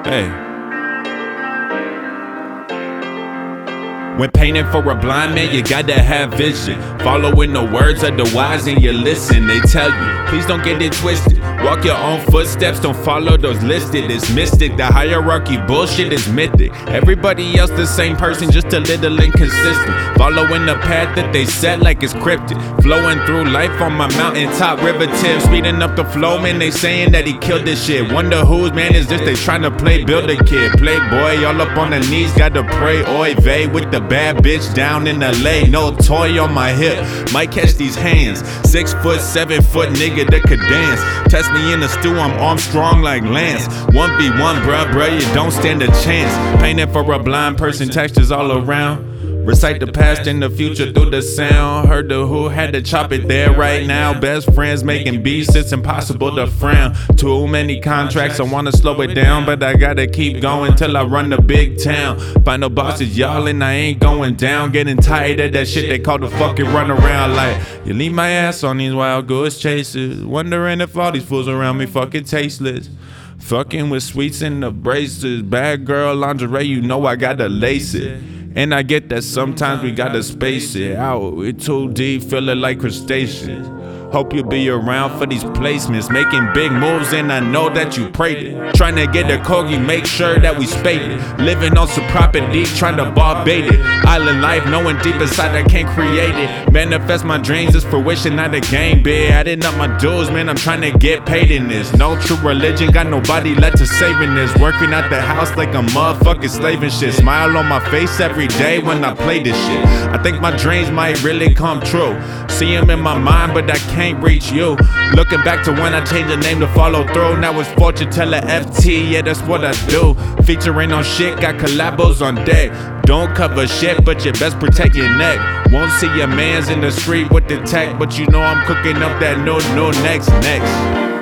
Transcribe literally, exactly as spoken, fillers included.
Hey. When painting for a blind man, you gotta have vision. Following the words of the wise and you listen. They tell you, please don't get it twisted. Walk your own footsteps, don't follow those listed. It's mystic, the hierarchy bullshit is mythic. Everybody else the same person, just a little inconsistent. Following the path that they set like it's cryptic. Flowing through life on my mountaintop river tip. Speeding up the flow, man, they saying that he killed this shit. Wonder whose man is this, they trying to play build a kid. Playboy, all up on the knees, gotta pray. Oy vey, with the bad bitch down in L A. No toy on my hip, might catch these hands. Six foot, seven foot nigga that could dance. Test me in the stew, I'm Armstrong like Lance. one v one, bruh, bruh, you don't stand a chance. Painting for a blind person, textures all around. Recite the past and the future through the sound. Heard the who, had to chop it there right now. Best friends making beats, it's impossible to frown. Too many contracts, I wanna slow it down, but I gotta keep going till I run the big town. Final bosses, y'all, and I ain't going down. Getting tired of that shit they call the fucking run around. Like, you leave my ass on these wild goose chases. Wondering if all these fools around me fucking tasteless. Fucking with sweets in the braces. Bad girl lingerie, you know I gotta lace it. And I get that sometimes we gotta space it out. We're too deep, feeling like crustaceans. Hope you'll be around for these placements. Making big moves and I know that you prayed it. Trying to get a corgi, make sure that we spade it. Living on some property, trying to barbate it. Island life, knowing deep inside I can't create it. Manifest my dreams, it's fruition, not a game, bitch. Adding up my dues, man, I'm trying to get paid in this. No true religion, got nobody left to saving this. Working at the house like a motherfucking slave and shit. Smile on my face every day when I play this shit. I think my dreams might really come true. See them in my mind, but I can't reach you. Looking back to when I changed the name to follow through. Now it's fortune teller F T, yeah, that's what I do. Featuring on shit, got collabos on deck. Don't cover shit, but you best protect your neck. Won't see your mans in the street with the tech, but you know I'm cooking up that new, new next, next.